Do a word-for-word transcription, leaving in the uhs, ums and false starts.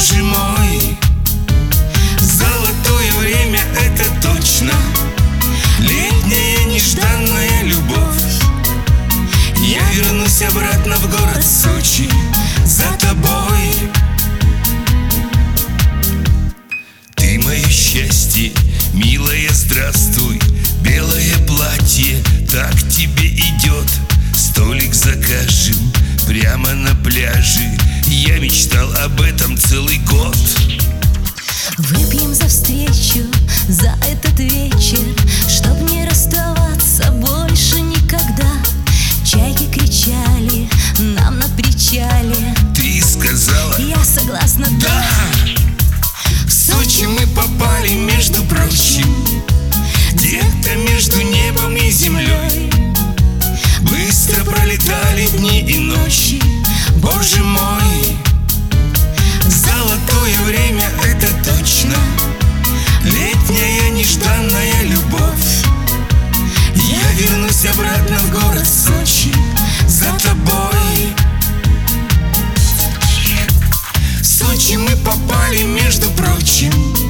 Боже мой, золотое время — это точно. Летняя нежданная любовь. Я вернусь обратно в город Сочи за тобой. Ты мое счастье, милая, здравствуй. Белое платье так тебе идет. Столик закажем прямо на пляже. Я мечтал об этом целый год. Выпьем за встречу, за этот вечер, чтоб не расставаться больше никогда. Чайки кричали нам на причале. Ты сказала: я согласна, да. да. В Сочи мы попали, между прочим, где-то между небом и землей. Быстро пролетали дни и ночи. Боже мой, золотое время — это точно. Летняя нежданная любовь. Я вернусь обратно в город Сочи за тобой. В Сочи мы попали, между прочим,